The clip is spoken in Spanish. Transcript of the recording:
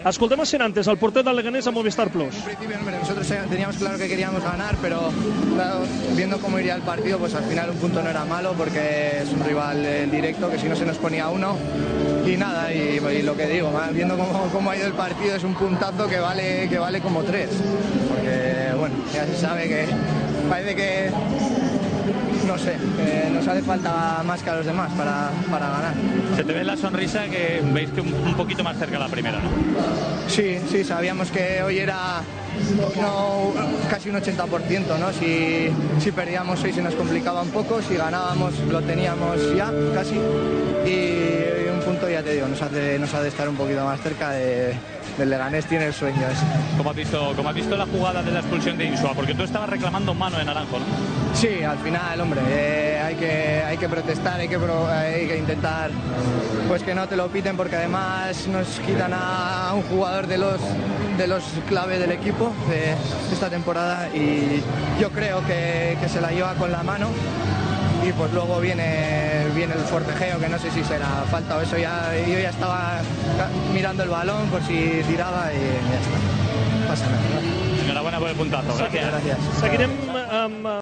Escoltem a Serantes, el porter del Leganés a Movistar Plus. En principio, hombre, nosotros teníamos claro que queríamos ganar, pero claro, viendo cómo iría el partido, pues al final un punto no era malo porque es un rival directo que si no se nos ponía uno. Y nada, y lo que digo, viendo cómo ha ido el partido, es un puntazo que vale como 3. Porque bueno, ya se sabe que parece que no sé, nos hace falta más que a los demás para ganar. Se te ve la sonrisa que veis que un poquito más cerca la primera, ¿no? Sí, sabíamos que hoy era casi un 80%, ¿no? Si perdíamos hoy se nos complicaba un poco, si ganábamos lo teníamos ya casi, y un punto, ya te digo, nos hace estar un poquito más cerca del Leganés. Tiene el sueño ese. ¿Cómo has visto la jugada de la expulsión de Insua? Porque tú estabas reclamando mano de Naranjo, ¿no? Sí, al final, hombre, hay que protestar, hay que intentar pues que no te lo piten, porque además nos quitan a un jugador de los clave del equipo de esta temporada, y yo creo que se la lleva con la mano. Y pues luego viene el forcejeo, que no sé si será falta o eso. Yo ya estaba mirando el balón por si tiraba y ya está. Pasa nada. Enhorabuena por el puntazo. Gracias. Gracias. Seguirem amb